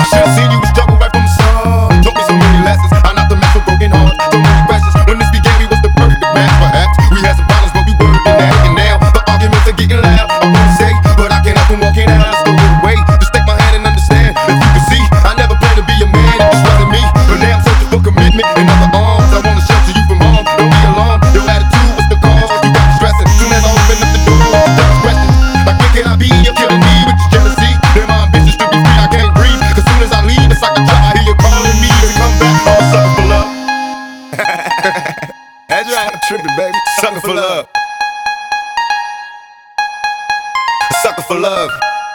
Should've seen you struggle right from the start. Taught me so many lessons. I'm not the man for broken hearts. So many questions. When this began, we was the perfect match. Perhaps we had some problems, but we worked it out. And now the arguments are getting loud. I wanna say, but I can't help from walking out. Let's go away. Just take my hand and understand. If you can see, I never planned to be a man. It just wasn't me. But now I'm searching for commitment and other arms. I wanna shelter you from harm. Don't be alarmed. Your attitude was the cause. You got me stressing. Soon as I open up the door, there's questions. Like, where can I be? You're killing me with your jealousy. Then my ambitions to be free, I can't breathe. Cause soon as I leave, it's like a drop. I hear you calling me to come back. I'm a sucker for love. That's right. I'm tripping, baby. Sucker for love. A sucker for love.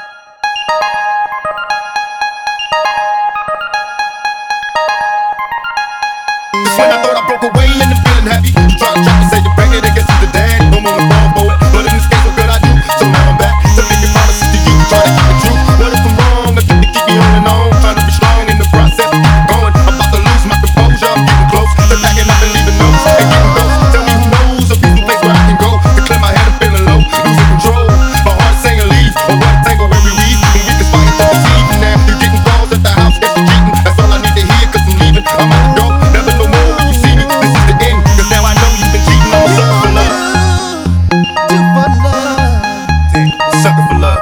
It's when I thought I broke away and I'm feeling happy. You try to say you're pregnant, I guess it's the dad. No more fall for it. But in this case, what could I do? So now I'm back to making promises to you. Try to keep it true. What if I'm wrong? I think to keep me holding on. Trying to be strong in the process. Keep going. I'm about to lose my composure. I'm getting close to packing up and leaving notes and getting ghosts. Tell me who knows a peaceful place where I can go to clear my head. I'm feeling low, losing control. My heart's saying leave, or what a tangle where we weave. And we conspire to deceive. And now you're getting calls at the house. Guess you're cheating. That's all I need to hear. Cause I'm leaving. I'm out the door. Never no more when you see me. This is the end. Cause now I know you've been cheating. I'm a sucker for love. Sucker for love.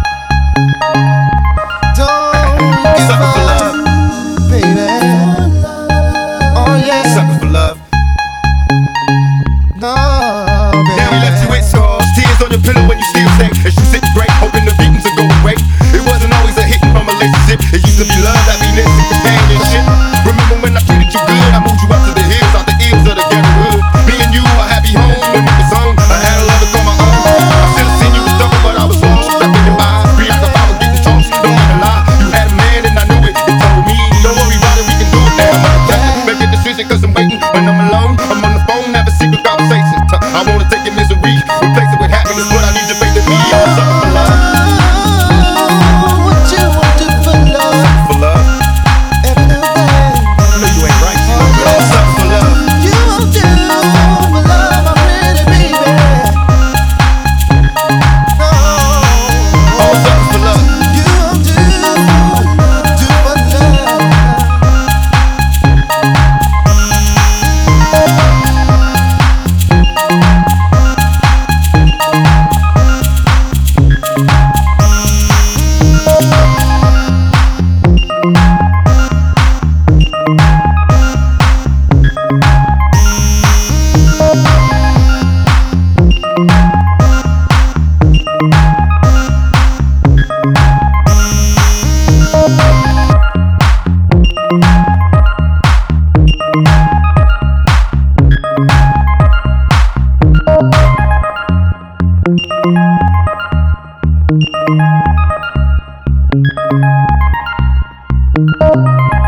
Sucker for love. Baby. Oh yeah. Sucker for love. No, Now he left you with scars, tears on your pillow when you still stay. As you sit great, hoping the beatings will go away. It wasn't always a hit from a relationship. It used to be love, happiness, and companionship. Remember when I treated you good? I moved you up to the hills, out the ills of the ghetto hood. Me and you, a happy home when it was on. I had a lover call my own. I should've seen you was struggle, but I was wrong. Stuck in your eyes, be like if I was getting tossed. Don't even lie, you had a man and I knew it. It told me, don't worry about it, we can do it now. I'm on make a decision cause I'm waiting. When I'm alone, I'm on the phone, having secret conversations. I wanna take your misery, replace it with happiness, but I need your faith in me. I'm a sucker for love. what you want to for love? For love. Every little thing. I know you ain't right, but I'm a sucker for love. You won't do for love, I'm ready, baby. No. I'm a sucker for love. You won't do for love. Thank you.